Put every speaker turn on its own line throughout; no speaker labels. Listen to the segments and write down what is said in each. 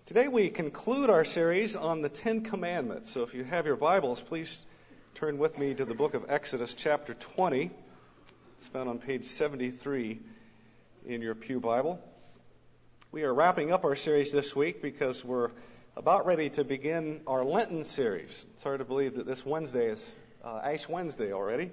Today we conclude our series on the Ten Commandments. So if you have your Bibles, please turn with me to the book of Exodus chapter 20. It's found on page 73 in your pew Bible. We are wrapping up our series this week because we're about ready to begin our Lenten series. It's hard to believe that this Wednesday is Ash Wednesday already.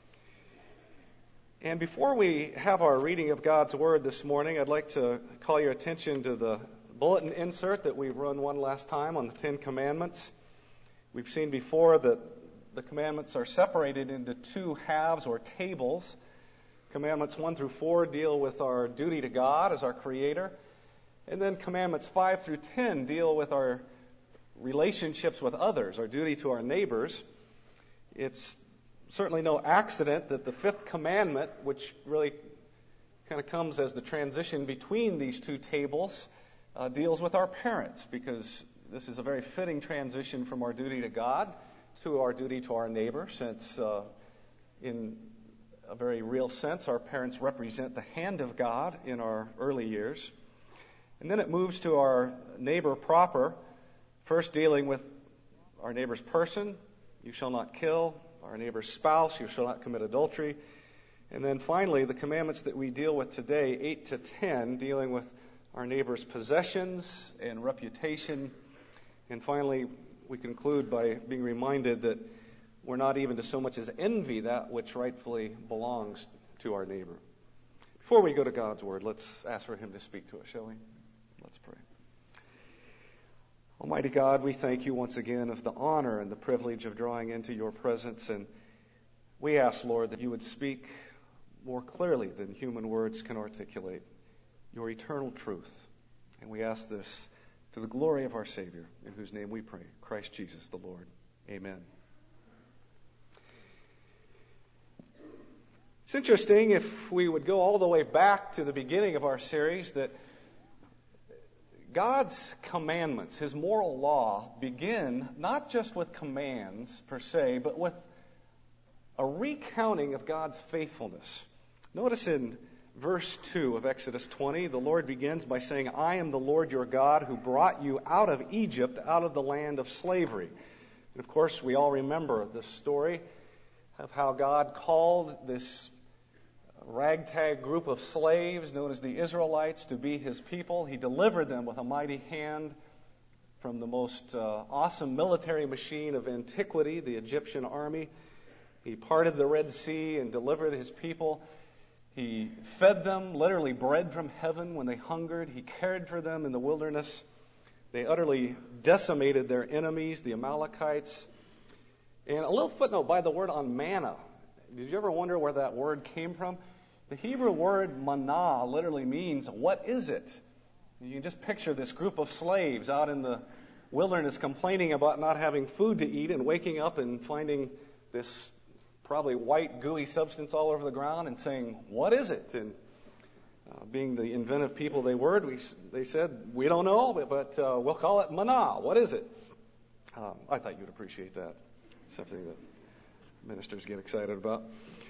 And before we have our reading of God's Word this morning, I'd like to call your attention to the bulletin insert that we've run one last time on the Ten Commandments. We've seen before that the commandments are separated into two halves or tables. Commandments 1 through 4 deal with our duty to God as our Creator. And then commandments 5 through 10 deal with our relationships with others, our duty to our neighbors. It's certainly no accident that the fifth commandment, which really kind of comes as the transition between these two tables, deals with our parents, because this is a very fitting transition from our duty to God to our duty to our neighbor, since in a very real sense our parents represent the hand of God in our early years. And then it moves to our neighbor proper, first dealing with our neighbor's person, you shall not kill, our neighbor's spouse, you shall not commit adultery, and then finally the commandments that we deal with today, 8 to 10, dealing with our neighbor's possessions and reputation. And finally, we conclude by being reminded that we're not even to so much as envy that which rightfully belongs to our neighbor. Before we go to God's Word, let's ask for Him to speak to us, shall we? Let's pray. Almighty God, we thank you once again of the honor and the privilege of drawing into your presence. And we ask, Lord, that you would speak more clearly than human words can articulate your eternal truth. And we ask this to the glory of our Savior, in whose name we pray, Christ Jesus the Lord. Amen. It's interesting, if we would go all the way back to the beginning of our series, that God's commandments, His moral law, begin not just with commands per se, but with a recounting of God's faithfulness. Notice in Verse 2 of Exodus 20, the Lord begins by saying, I am the Lord your God who brought you out of Egypt, out of the land of slavery. And of course, we all remember the story of how God called this ragtag group of slaves known as the Israelites to be His people. He delivered them with a mighty hand from the most awesome military machine of antiquity, the Egyptian army. He parted the Red Sea and delivered His people. He fed them, literally bread from heaven when they hungered. He cared for them in the wilderness. They utterly decimated their enemies, the Amalekites. And a little footnote by the word on manna. Did you ever wonder where that word came from? The Hebrew word manna literally means, what is it? You can just picture this group of slaves out in the wilderness complaining about not having food to eat and waking up and finding this probably white, gooey substance all over the ground and saying, what is it? And being the inventive people they were, they said, we don't know, but we'll call it manna. What is it? I thought you'd appreciate that. Something that ministers get excited about.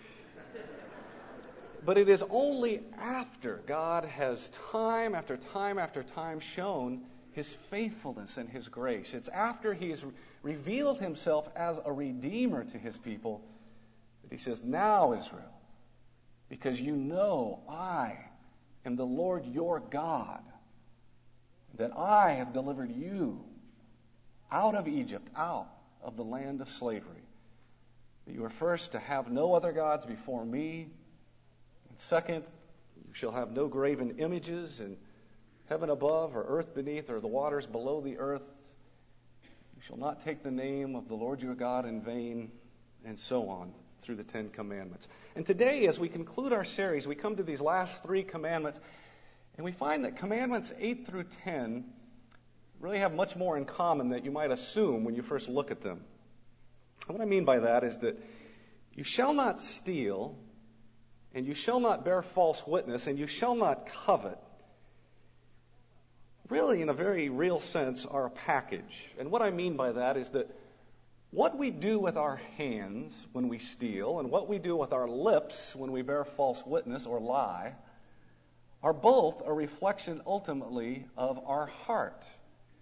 But it is only after God has time after time after time shown His faithfulness and His grace. It's after He has revealed Himself as a redeemer to His people that He says, now Israel, because you know I am the Lord your God, that I have delivered you out of Egypt, out of the land of slavery, that you are first to have no other gods before me, and second, you shall have no graven images in heaven above or earth beneath or the waters below the earth. You shall not take the name of the Lord your God in vain, and so on through the Ten Commandments. And today, as we conclude our series, we come to these last three commandments, and we find that commandments 8 through 10 really have much more in common than you might assume when you first look at them. And what I mean by that is that you shall not steal, and you shall not bear false witness, and you shall not covet, really in a very real sense are a package. And what I mean by that is that what we do with our hands when we steal and what we do with our lips when we bear false witness or lie are both a reflection ultimately of our heart.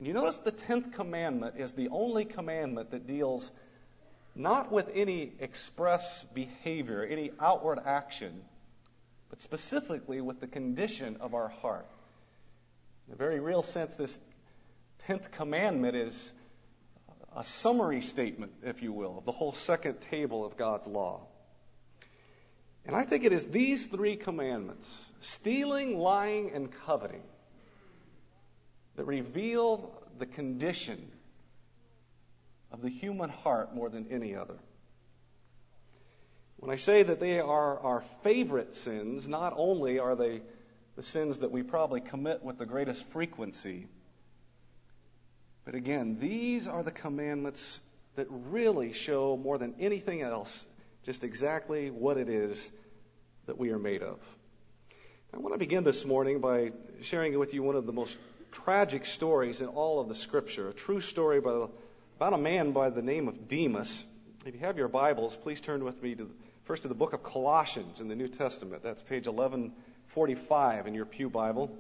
And you notice the 10th commandment is the only commandment that deals not with any express behavior, any outward action, but specifically with the condition of our heart. In a very real sense, this 10th commandment is a summary statement, if you will, of the whole second table of God's law. And I think it is these three commandments, stealing, lying, and coveting, that reveal the condition of the human heart more than any other. When I say that they are our favorite sins, not only are they the sins that we probably commit with the greatest frequency, but again, these are the commandments that really show more than anything else just exactly what it is that we are made of. I want to begin this morning by sharing with you one of the most tragic stories in all of the Scripture, a true story about a man by the name of Demas. If you have your Bibles, please turn with me first to the book of Colossians in the New Testament. That's page 1145 in your pew Bible.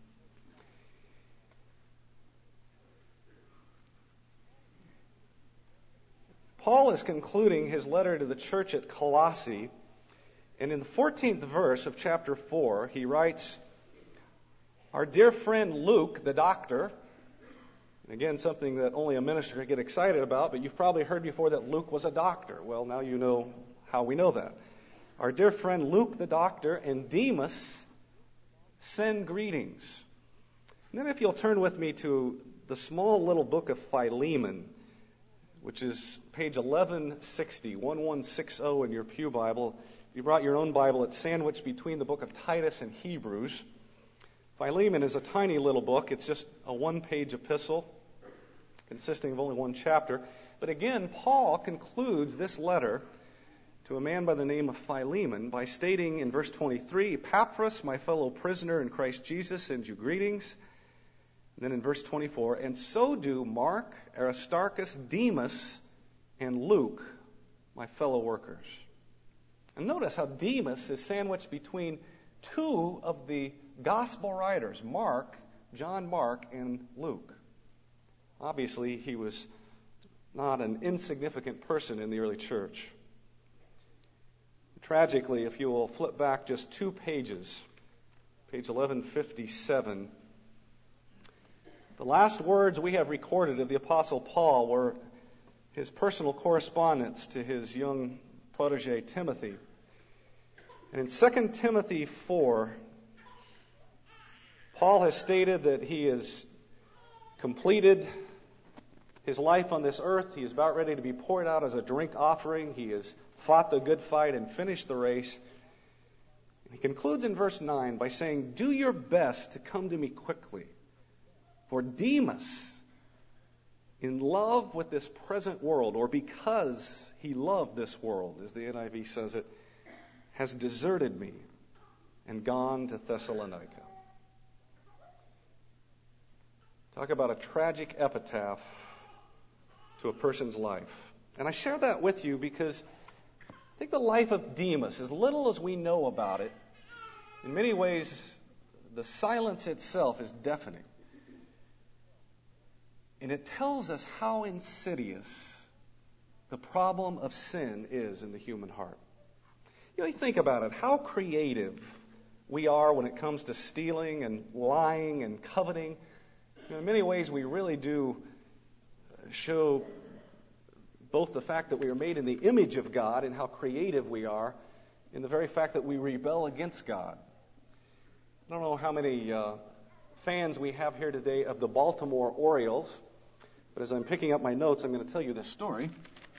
Paul is concluding his letter to the church at Colossae, and in the 14th verse of chapter 4, he writes, "Our dear friend Luke, the doctor," and again, something that only a minister could get excited about, but you've probably heard before that Luke was a doctor. Well, now you know how we know that. "Our dear friend Luke, the doctor, and Demas send greetings." And then if you'll turn with me to the small little book of Philemon, which is page 1160 in your pew Bible. If you brought your own Bible, it's sandwiched between the book of Titus and Hebrews. Philemon is a tiny little book. It's just a one-page epistle consisting of only one chapter. But again, Paul concludes this letter to a man by the name of Philemon by stating in verse 23, "Epaphras, my fellow prisoner in Christ Jesus, sends you greetings." And then in verse 24, "And so do Mark, Aristarchus, Demas, and Luke, my fellow workers." And notice how Demas is sandwiched between two of the gospel writers, John Mark, and Luke. Obviously, he was not an insignificant person in the early church. Tragically, if you will flip back just 2 pages, page 1157, the last words we have recorded of the Apostle Paul were his personal correspondence to his young protege Timothy. And in 2 Timothy 4, Paul has stated that he has completed his life on this earth. He is about ready to be poured out as a drink offering. He has fought the good fight and finished the race. And he concludes in verse 9 by saying, "Do your best to come to me quickly. For Demas, in love with this present world, or because he loved this world, as the NIV says it, has deserted me and gone to Thessalonica." Talk about a tragic epitaph to a person's life. And I share that with you because I think the life of Demas, as little as we know about it, in many ways, the silence itself is deafening. And it tells us how insidious the problem of sin is in the human heart. You think about it, how creative we are when it comes to stealing and lying and coveting. In many ways, we really do show both the fact that we are made in the image of God and how creative we are in the very fact that we rebel against God. I don't know how many fans we have here today of the Baltimore Orioles. But as I'm picking up my notes, I'm going to tell you this story.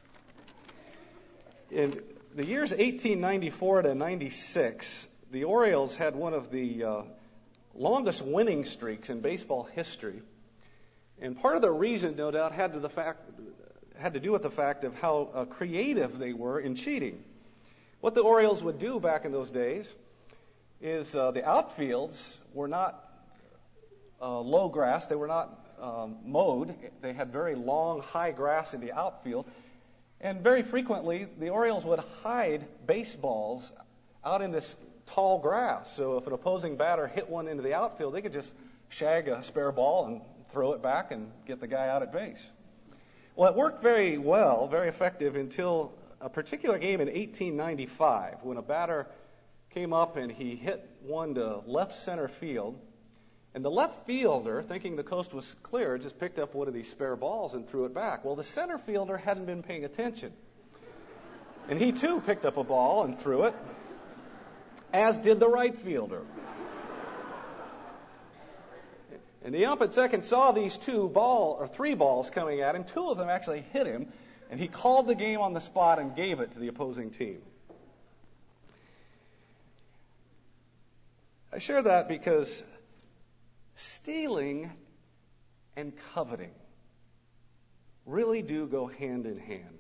In the years 1894 to 96, the Orioles had one of the longest winning streaks in baseball history. And part of the reason, no doubt, had to do with the fact of how creative they were in cheating. What the Orioles would do back in those days is the outfields were not low grass. They were not mowed. They had very long, high grass in the outfield. And very frequently, the Orioles would hide baseballs out in this tall grass. So if an opposing batter hit one into the outfield, they could just shag a spare ball and throw it back and get the guy out at base. Well, it worked very well, very effective, until a particular game in 1895 when a batter came up and he hit one to left center field. And the left fielder, thinking the coast was clear, just picked up one of these spare balls and threw it back. Well, the center fielder hadn't been paying attention. And he, too, picked up a ball and threw it, as did the right fielder. And the ump at second saw these three balls coming at him. Two of them actually hit him, and he called the game on the spot and gave it to the opposing team. I share that because stealing and coveting really do go hand in hand.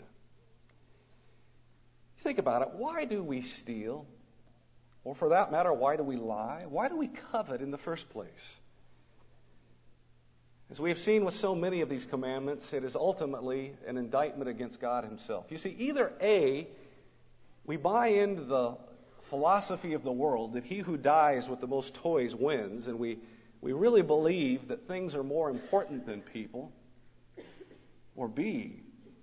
Think about it. Why do we steal? Or for that matter, why do we lie? Why do we covet in the first place? As we have seen with so many of these commandments, it is ultimately an indictment against God himself. You see, either A, we buy into the philosophy of the world that he who dies with the most toys wins, and we really believe that things are more important than people, or B,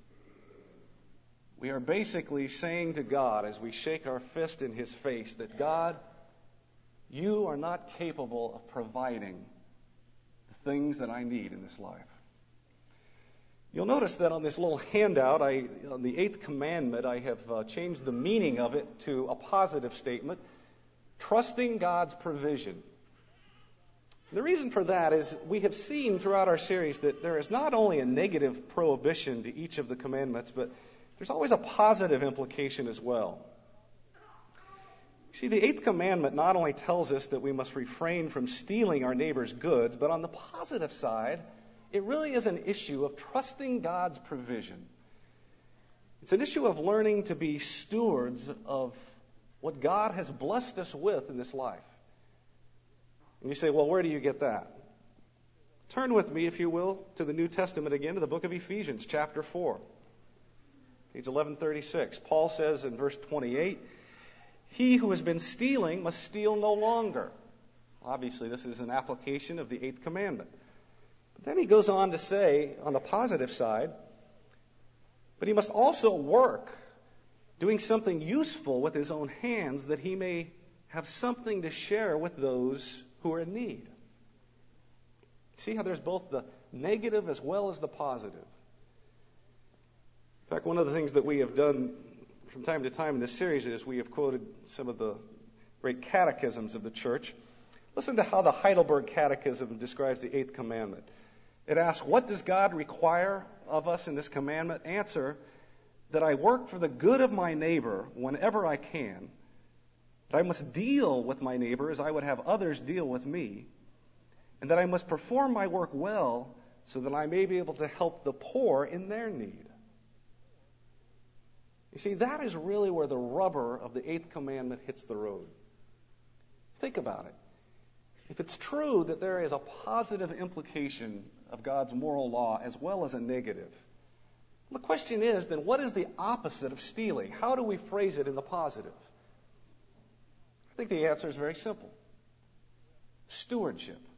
we are basically saying to God as we shake our fist in his face that, God, you are not capable of providing the things that I need in this life. You'll notice that on this little handout, on the 8th commandment, I have changed the meaning of it to a positive statement, trusting God's provision. The reason for that is we have seen throughout our series that there is not only a negative prohibition to each of the commandments, but there's always a positive implication as well. See, the 8th commandment not only tells us that we must refrain from stealing our neighbor's goods, but on the positive side, it really is an issue of trusting God's provision. It's an issue of learning to be stewards of what God has blessed us with in this life. And you say, well, where do you get that? Turn with me, if you will, to the New Testament again, to the book of Ephesians, chapter 4, page 1136. Paul says in verse 28, he who has been stealing must steal no longer. Obviously, this is an application of the 8th commandment. But then he goes on to say, on the positive side, but he must also work, doing something useful with his own hands, that he may have something to share with those who are in need. See how there's both the negative as well as the positive. In fact, one of the things that we have done from time to time in this series is we have quoted some of the great catechisms of the church. Listen to how the Heidelberg Catechism describes the 8th commandment. It asks, what does God require of us in this commandment? Answer, that I work for the good of my neighbor whenever I can, that I must deal with my neighbor as I would have others deal with me, and that I must perform my work well so that I may be able to help the poor in their need. You see, that is really where the rubber of the 8th commandment hits the road. Think about it. If it's true that there is a positive implication of God's moral law as well as a negative, the question is, then what is the opposite of stealing? How do we phrase it in the positive? I think the answer is very simple. Stewardship.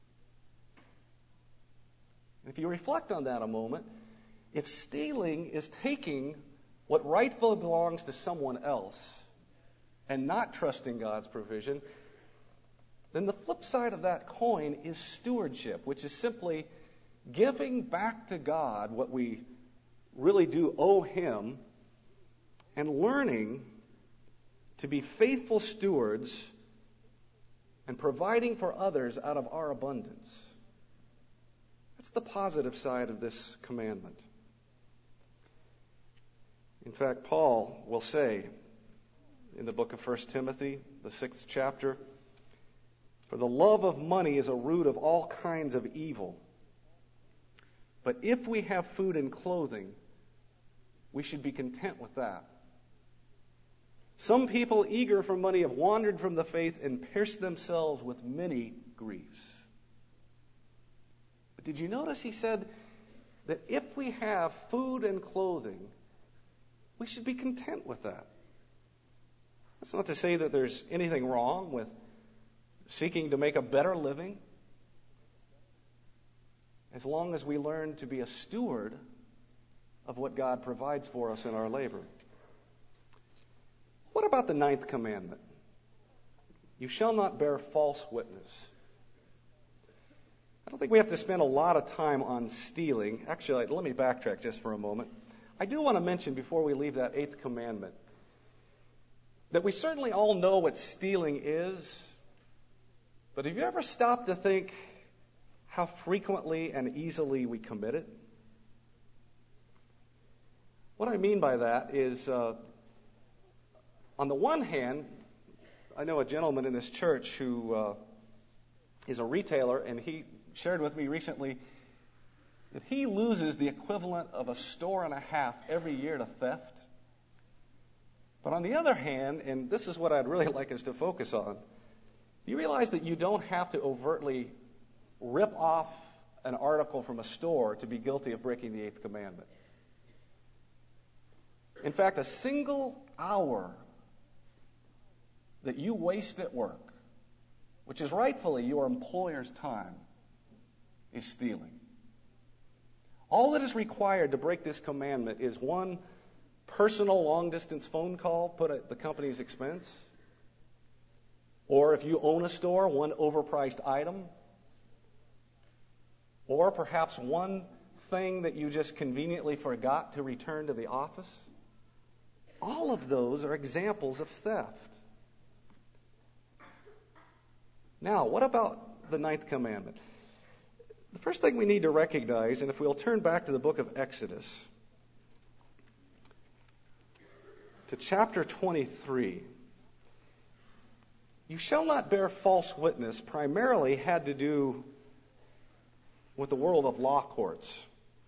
If you reflect on that a moment, if stealing is taking what rightfully belongs to someone else and not trusting God's provision, then the flip side of that coin is stewardship, which is simply giving back to God what we really do owe him and learning to be faithful stewards and providing for others out of our abundance. That's the positive side of this commandment. In fact, Paul will say in the book of 1 Timothy, the 6th chapter, for the love of money is a root of all kinds of evil. But if we have food and clothing, we should be content with that. Some people eager for money have wandered from the faith and pierced themselves with many griefs. But did you notice he said that if we have food and clothing, we should be content with that? That's not to say that there's anything wrong with seeking to make a better living. as long as we learn to be a steward of what God provides for us in our labor. What about the 9th commandment? You shall not bear false witness. I don't think we have to spend a lot of time on stealing. Actually, let me backtrack just for a moment. I do want to mention before we leave that 8th commandment that we certainly all know what stealing is, but have you ever stopped to think how frequently and easily we commit it? What I mean by that is, on the one hand, I know a gentleman in this church who is a retailer, and he shared with me recently that he loses the equivalent of a store and a half every year to theft. But on the other hand, and this is what I'd really like us to focus on, you realize that you don't have to overtly rip off an article from a store to be guilty of breaking the 8th commandment. In fact, a single hour that you waste at work, which is rightfully your employer's time, is stealing. All that is required to break this commandment is one personal long-distance phone call put at the company's expense, or if you own a store, one overpriced item, or perhaps one thing that you just conveniently forgot to return to the office. All of those are examples of theft. Now, what about the 9th commandment? The first thing we need to recognize, and if we'll turn back to the book of Exodus, to chapter 23, you shall not bear false witness primarily had to do with the world of law courts.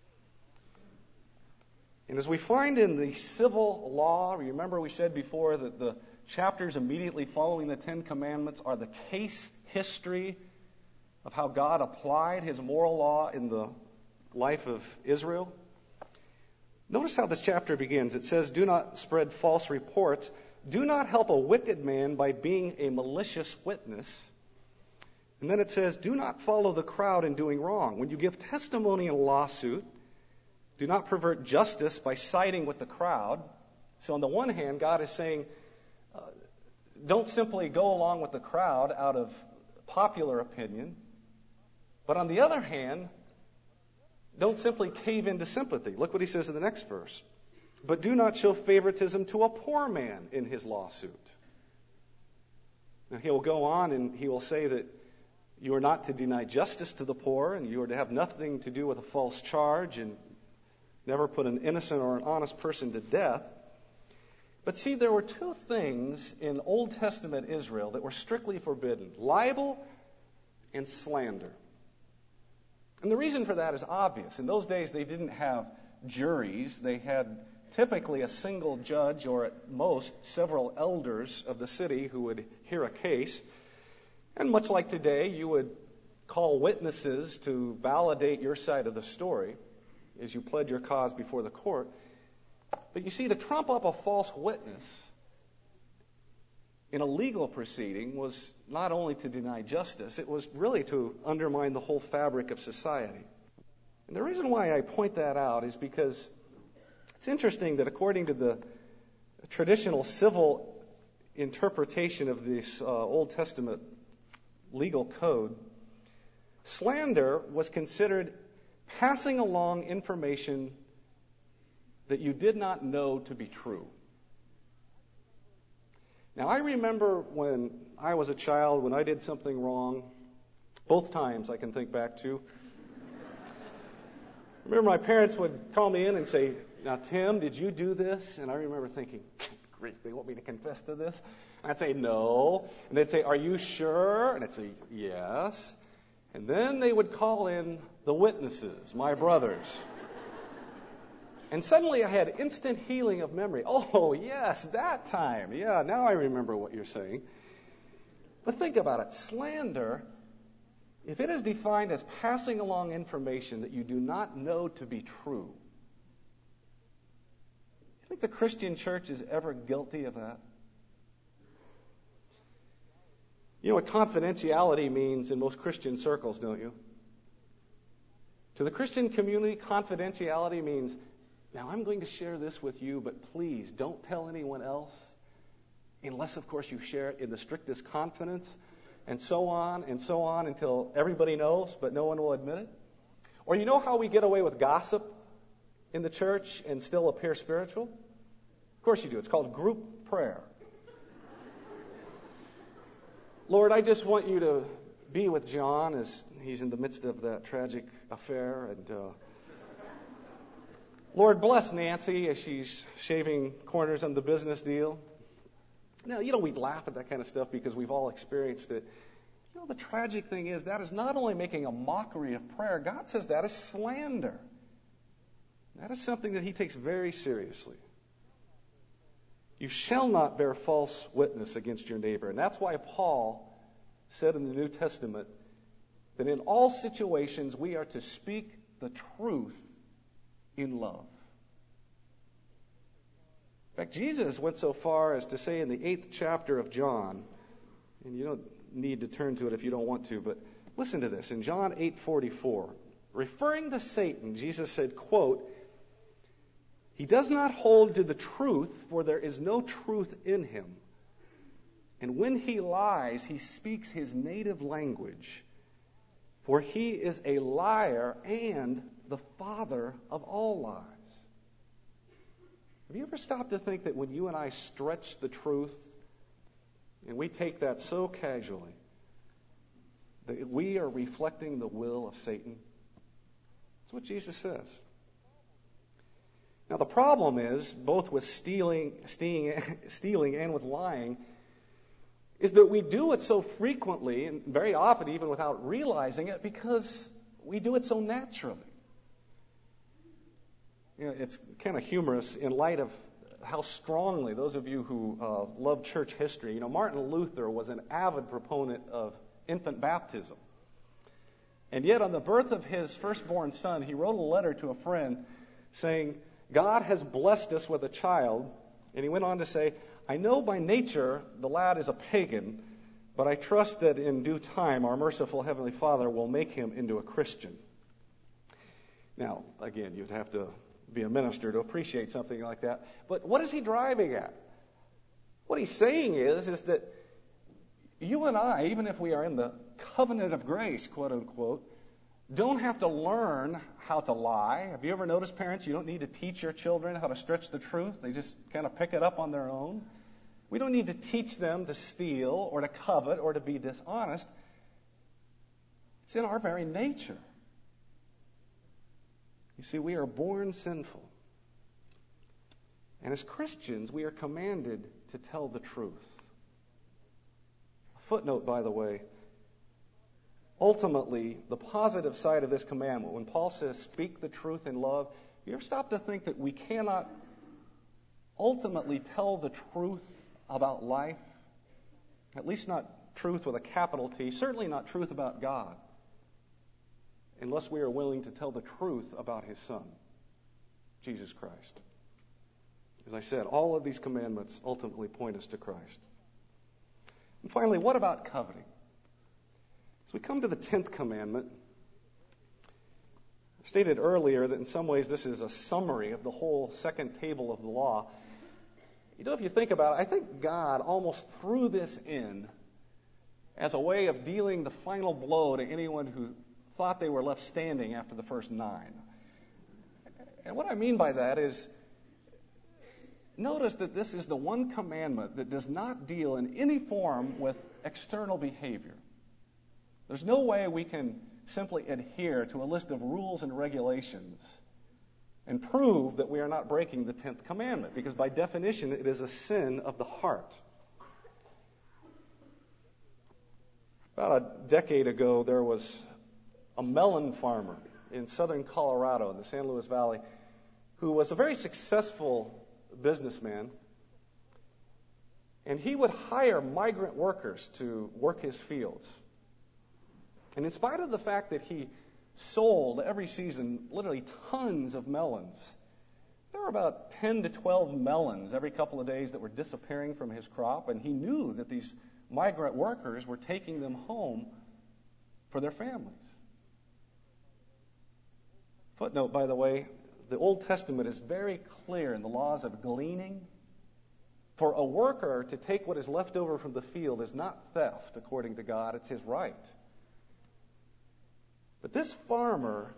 And as we find in the civil law, remember we said before that the chapters immediately following the 10 Commandments are the case history of how God applied His moral law in the life of Israel. Notice how this chapter begins. It says, do not spread false reports. Do not help a wicked man by being a malicious witness. And then it says, do not follow the crowd in doing wrong. When you give testimony in a lawsuit, do not pervert justice by siding with the crowd. So on the one hand, God is saying, don't simply go along with the crowd out of popular opinion. But on the other hand, don't simply cave into sympathy. Look what he says in the next verse. But do not show favoritism to a poor man in his lawsuit. Now he will go on and he will say that you are not to deny justice to the poor, and you are to have nothing to do with a false charge, and never put an innocent or an honest person to death. But see, there were two things in Old Testament Israel that were strictly forbidden: libel and slander. And the reason for that is obvious. In those days, they didn't have juries. They had typically a single judge, or at most several elders of the city who would hear a case. And much like today, you would call witnesses to validate your side of the story as you pled your cause before the court. But you see, to trump up a false witness in a legal proceeding was not only to deny justice, it was really to undermine the whole fabric of society. And the reason why I point that out is because it's interesting that according to the traditional civil interpretation of this Old Testament legal code, slander was considered passing along information that you did not know to be true. Now, I remember when I was a child, when I did something wrong, both times I can think back to. I remember my parents would call me in and say, "Now, Tim, did you do this?" And I remember thinking, great, they want me to confess to this? And I'd say, no. And they'd say, "Are you sure?" And I'd say, "Yes." And then they would call in the witnesses, my brothers. And suddenly I had instant healing of memory. Oh, yes, that time. Yeah, now I remember what you're saying. But think about it. Slander, if it is defined as passing along information that you do not know to be true, you think the Christian church is ever guilty of that? You know what confidentiality means in most Christian circles, don't you? To the Christian community, confidentiality means, now I'm going to share this with you, but please don't tell anyone else, unless, of course, you share it in the strictest confidence, and so on until everybody knows, but no one will admit it. Or you know how we get away with gossip in the church and still appear spiritual? Of course you do. It's called group prayer. Lord, I just want you to be with John as he's in the midst of that tragic affair. And Lord, bless Nancy as she's shaving corners on the business deal. Now, we laugh at that kind of stuff because we've all experienced it. The tragic thing is that is not only making a mockery of prayer, God says that is slander. That is something that he takes very seriously. You shall not bear false witness against your neighbor. And that's why Paul said in the New Testament that in all situations we are to speak the truth in love. In fact, Jesus went so far as to say in the 8th chapter of John, and you don't need to turn to it if you don't want to, but listen to this. In John 8:44, referring to Satan, Jesus said, quote, "He does not hold to the truth, for there is no truth in him. And when he lies, he speaks his native language, for he is a liar and the father of all lies." Have you ever stopped to think that when you and I stretch the truth, and we take that so casually, that we are reflecting the will of Satan? That's what Jesus says. Now the problem is, both with stealing and with lying, is that we do it so frequently, and very often even without realizing it, because we do it so naturally. It's kind of humorous in light of how strongly, those of you who love church history, Martin Luther was an avid proponent of infant baptism. And yet on the birth of his firstborn son, he wrote a letter to a friend saying, "God has blessed us with a child." And he went on to say, "I know by nature the lad is a pagan, but I trust that in due time our merciful Heavenly Father will make him into a Christian." Now, again, you'd have to be a minister to appreciate something like that. But what is he driving at? What he's saying is that you and I, even if we are in the covenant of grace, quote unquote, don't have to learn how to lie. Have you ever noticed, parents, you don't need to teach your children how to stretch the truth. They just kind of pick it up on their own. We don't need to teach them to steal or to covet or to be dishonest. It's in our very nature. You see, we are born sinful. And as Christians, we are commanded to tell the truth. A footnote, by the way. Ultimately, the positive side of this commandment, when Paul says, speak the truth in love, you ever stop to think that we cannot ultimately tell the truth about life? At least not truth with a capital T, certainly not truth about God, unless we are willing to tell the truth about His Son, Jesus Christ. As I said, all of these commandments ultimately point us to Christ. And finally, what about coveting? As we come to the 10th commandment, I stated earlier that in some ways this is a summary of the whole second table of the law. If you think about it, I think God almost threw this in as a way of dealing the final blow to anyone who thought they were left standing after the first 9. And what I mean by that is, notice that this is the one commandment that does not deal in any form with external behavior. There's no way we can simply adhere to a list of rules and regulations and prove that we are not breaking the 10th commandment, because by definition it is a sin of the heart. About a decade ago, there was a melon farmer in southern Colorado in the San Luis Valley who was a very successful businessman, and he would hire migrant workers to work his fields. And in spite of the fact that he sold every season literally tons of melons, there were about 10 to 12 melons every couple of days that were disappearing from his crop, and he knew that these migrant workers were taking them home for their families. Footnote, by the way, the Old Testament is very clear in the laws of gleaning. For a worker to take what is left over from the field is not theft, according to God. It's his right. But this farmer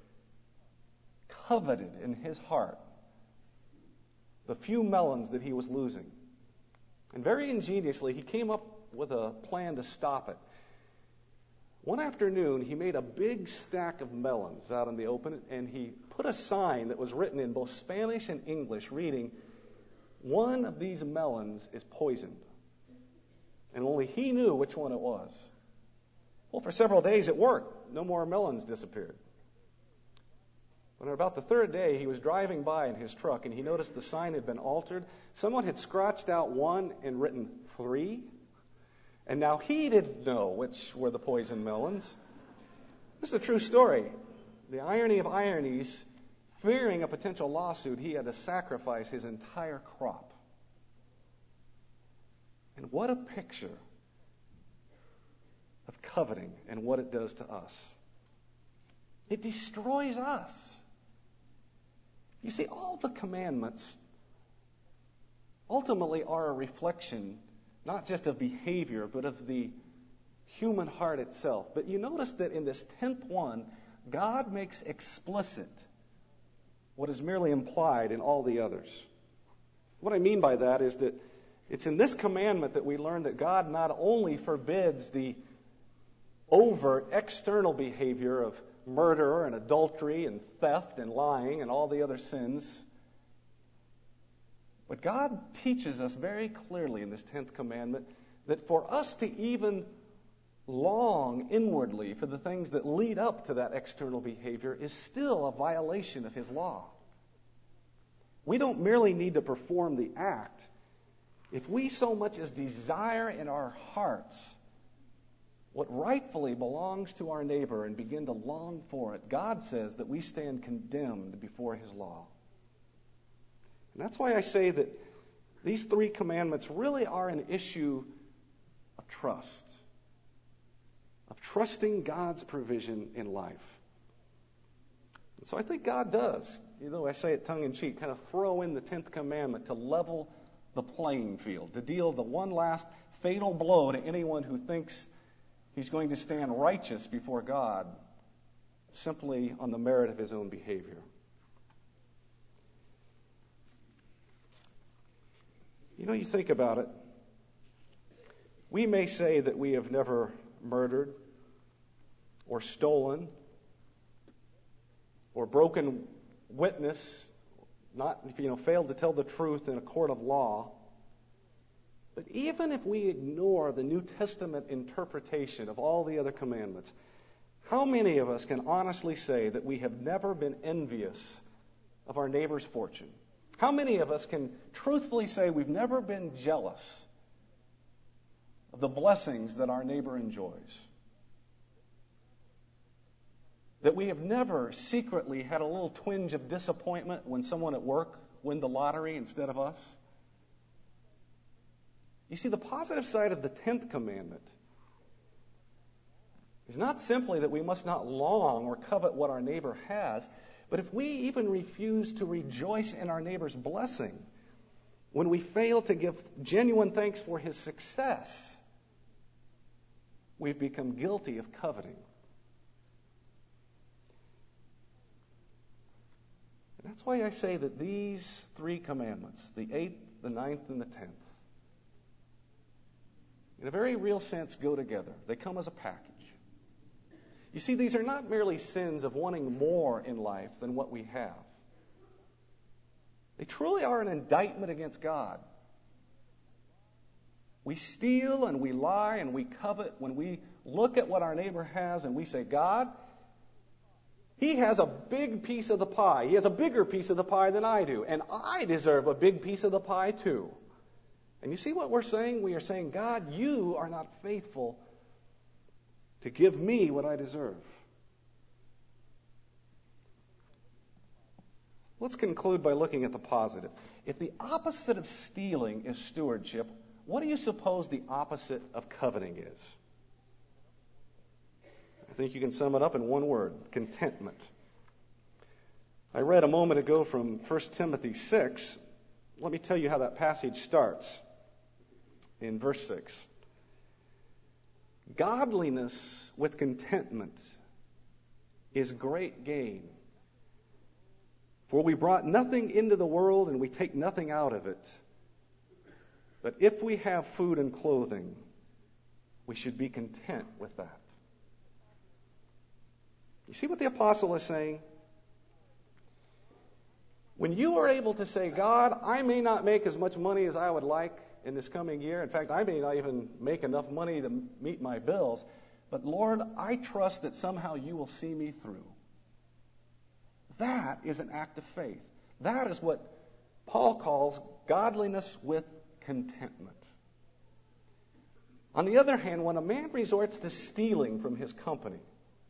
coveted in his heart the few melons that he was losing. And very ingeniously, he came up with a plan to stop it. One afternoon, he made a big stack of melons out in the open, and he put a sign that was written in both Spanish and English reading, "One of these melons is poisoned." And only he knew which one it was. Well, for several days it worked. No more melons disappeared. But on about the third day, he was driving by in his truck, and he noticed the sign had been altered. Someone had scratched out 1 and written 3. And now he didn't know which were the poisoned melons. This is a true story. The irony of ironies, fearing a potential lawsuit, he had to sacrifice his entire crop. And what a picture of coveting and what it does to us. It destroys us. You see, all the commandments ultimately are a reflection not just of behavior, but of the human heart itself. But you notice that in this 10th one, God makes explicit what is merely implied in all the others. What I mean by that is that it's in this commandment that we learn that God not only forbids the overt external behavior of murder and adultery and theft and lying and all the other sins, but God teaches us very clearly in this 10th commandment that for us to even long inwardly for the things that lead up to that external behavior is still a violation of His law. We don't merely need to perform the act. If we so much as desire in our hearts what rightfully belongs to our neighbor and begin to long for it, God says that we stand condemned before His law. And that's why I say that these 3 commandments really are an issue of trust, of trusting God's provision in life. And so I think God does, I say it tongue-in-cheek, kind of throw in the 10th commandment to level the playing field, to deal the one last fatal blow to anyone who thinks he's going to stand righteous before God simply on the merit of his own behavior. You think about it. We may say that we have never murdered or stolen or broken witness, not failed to tell the truth in a court of law. But even if we ignore the New Testament interpretation of all the other commandments, how many of us can honestly say that we have never been envious of our neighbor's fortune? How many of us can truthfully say we've never been jealous of the blessings that our neighbor enjoys? That we have never secretly had a little twinge of disappointment when someone at work win the lottery instead of us? You see, the positive side of the 10th commandment is not simply that we must not long or covet what our neighbor has, but if we even refuse to rejoice in our neighbor's blessing, when we fail to give genuine thanks for his success, we've become guilty of coveting. And that's why I say that these 3 commandments, the 8th, the 9th, and the 10th, in a very real sense, go together. They come as a package. You see, these are not merely sins of wanting more in life than what we have. They truly are an indictment against God. We steal and we lie and we covet when we look at what our neighbor has and we say, God, he has a big piece of the pie. He has a bigger piece of the pie than I do. And I deserve a big piece of the pie too. And you see what we're saying? We are saying, God, you are not faithful to give me what I deserve. Let's conclude by looking at the positive. If the opposite of stealing is stewardship, what do you suppose the opposite of coveting is? I think you can sum it up in one word: contentment. I read a moment ago from 1 Timothy 6. Let me tell you how that passage starts in verse 6. Godliness with contentment is great gain. For we brought nothing into the world, and we take nothing out of it. But if we have food and clothing, we should be content with that. You see what the apostle is saying? When you are able to say, God, I may not make as much money as I would like in this coming year. In fact, I may not even make enough money to meet my bills. But Lord, I trust that somehow you will see me through. That is an act of faith. That is what Paul calls godliness with contentment. On the other hand, when a man resorts to stealing from his company,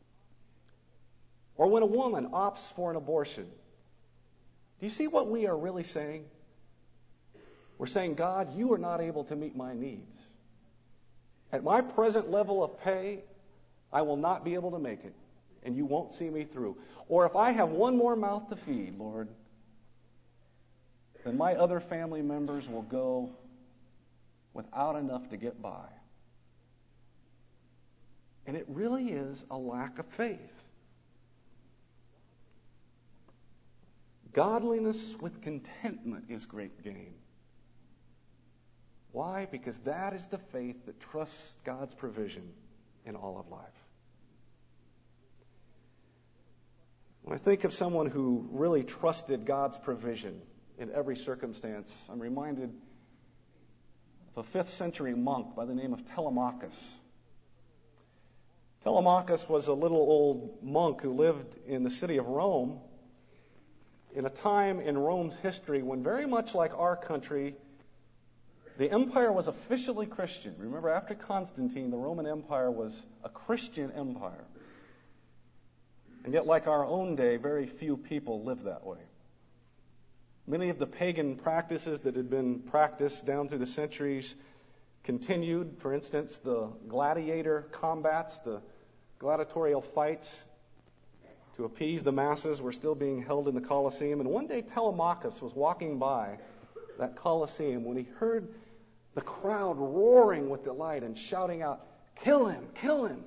or when a woman opts for an abortion, do you see what we are really saying? We're saying, God, you are not able to meet my needs. At my present level of pay, I will not be able to make it, and you won't see me through. Or if I have one more mouth to feed, Lord, then my other family members will go without enough to get by. And it really is a lack of faith. Godliness with contentment is great gain. Why? Because that is the faith that trusts God's provision in all of life. When I think of someone who really trusted God's provision in every circumstance, I'm reminded of a 5th century monk by the name of Telemachus. Telemachus was a little old monk who lived in the city of Rome in a time in Rome's history when, very much like our country, the empire was officially Christian. Remember, after Constantine, the Roman Empire was a Christian empire. And yet, like our own day, very few people lived that way. Many of the pagan practices that had been practiced down through the centuries continued. For instance, the gladiator combats, the gladiatorial fights to appease the masses were still being held in the Colosseum. And one day Telemachus was walking by that Colosseum when he heard the crowd roaring with delight and shouting out, "Kill him! Kill him!"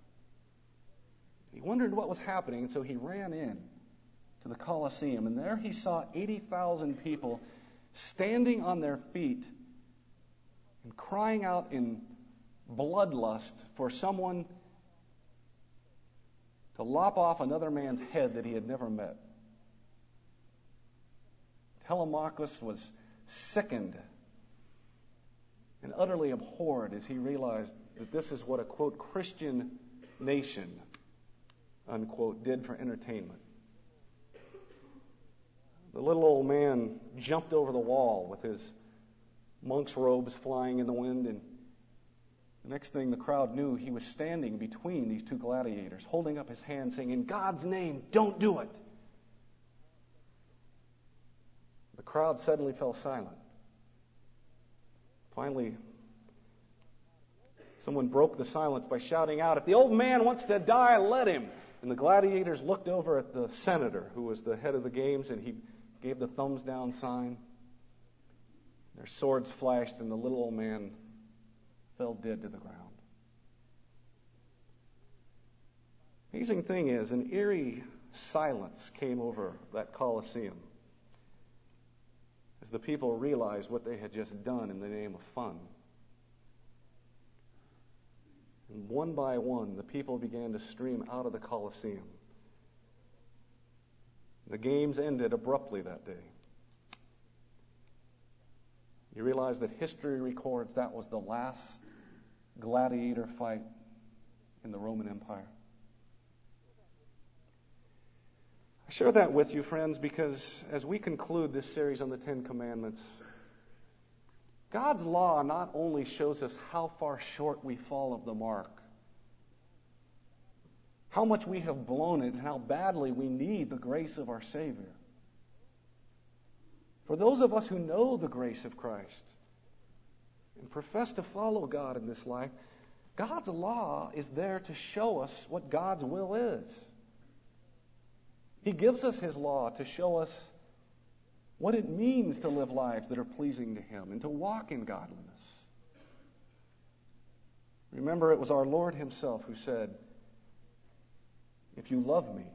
He wondered what was happening, and so he ran in to the Colosseum. And there he saw 80,000 people standing on their feet and crying out in bloodlust for someone to lop off another man's head that he had never met. Telemachus was sickened and utterly abhorred as he realized that this is what a, quote, Christian nation, unquote, did for entertainment. The little old man jumped over the wall with his monk's robes flying in the wind, and the next thing the crowd knew, he was standing between these two gladiators, holding up his hand, saying, "In God's name, don't do it." The crowd suddenly fell silent. Finally, someone broke the silence by shouting out, "If the old man wants to die, let him." And the gladiators looked over at the senator, who was the head of the games, and he gave the thumbs down sign. Their swords flashed, and the little old man fell dead to the ground. Amazing thing is, an eerie silence came over that Colosseum as the people realized what they had just done in the name of fun. And one by one, the people began to stream out of the Colosseum. The games ended abruptly that day. You realize that history records that was the last gladiator fight in the Roman Empire. I share that with you, friends, because as we conclude this series on the Ten Commandments, God's law not only shows us how far short we fall of the mark, how much we have blown it, and how badly we need the grace of our Savior. For those of us who know the grace of Christ and profess to follow God in this life, God's law is there to show us what God's will is. He gives us His law to show us what it means to live lives that are pleasing to Him and to walk in godliness. Remember, it was our Lord Himself who said, "If you love me,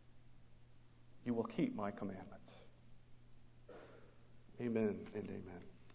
you will keep my commandments." Amen and amen.